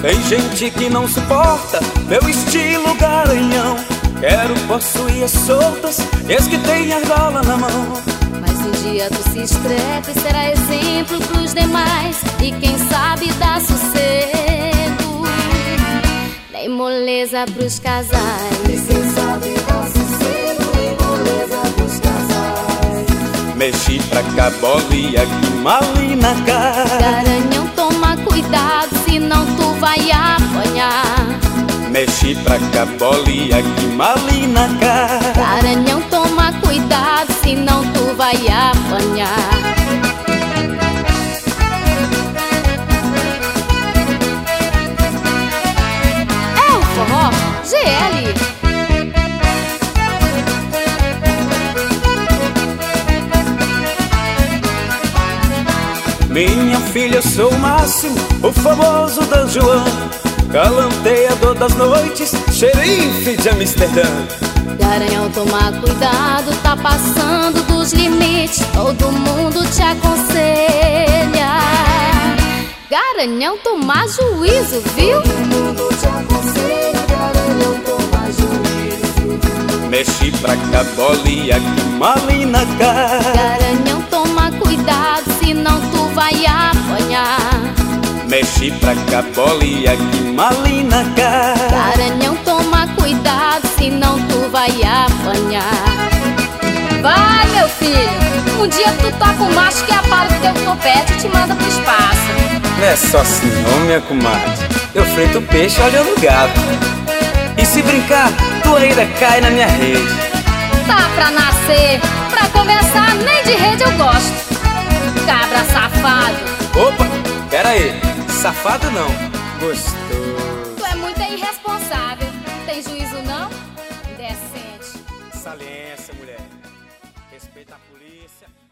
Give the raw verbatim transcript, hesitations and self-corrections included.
Tem gente que não suporta meu estilo garanhão. Quero possuir as soltas, eis que tem argola na mão. Mas um dia tu se estrepa e será exemplo pros demais, e quem sabe dá sossego, nem moleza pros casais. E quem sabe dá sossego, nem moleza pros casais. Mexi pra cá, bolinha, que mali na cara. Garanhão, toma cuidado, senão tu vai apanhar. Mexi pra cá, bolinha, que mali na cara. Garanhão, toma cuidado, senão tu vai apanhar. É o forró G L. Minha filha, eu sou o máximo, o famoso Dan Juan, galanteador das noites, xerife de Amsterdã. Garanhão, toma cuidado, tá passando dos limites, todo mundo te aconselha. Garanhão, toma juízo, viu? Todo mundo te aconselha, Garanhão, toma juízo. Mexi pra cá, bolinha, que mali na cara. Garanhão, toma cuidado, senão tu vai apanhar. Mexi pra cá, bolinha, que mali na cara. Garanhão, toma cuidado, senão tu vai apanhar. Vai, meu filho, um dia tu tá com o macho que apara o teu topete e te manda pro espaço. Não é só assim não, minha comadre. Eu frito o peixe olhando o gato. E se brincar, tu ainda cai na minha rede. Tá pra nascer, pra começar, nem de rede eu gosto. Cabra safado. Opa, pera aí, safado não, gostoso. Tu é muito irresponsável, tem juízo não? Indecente. Saliência, mulher, respeita a polícia.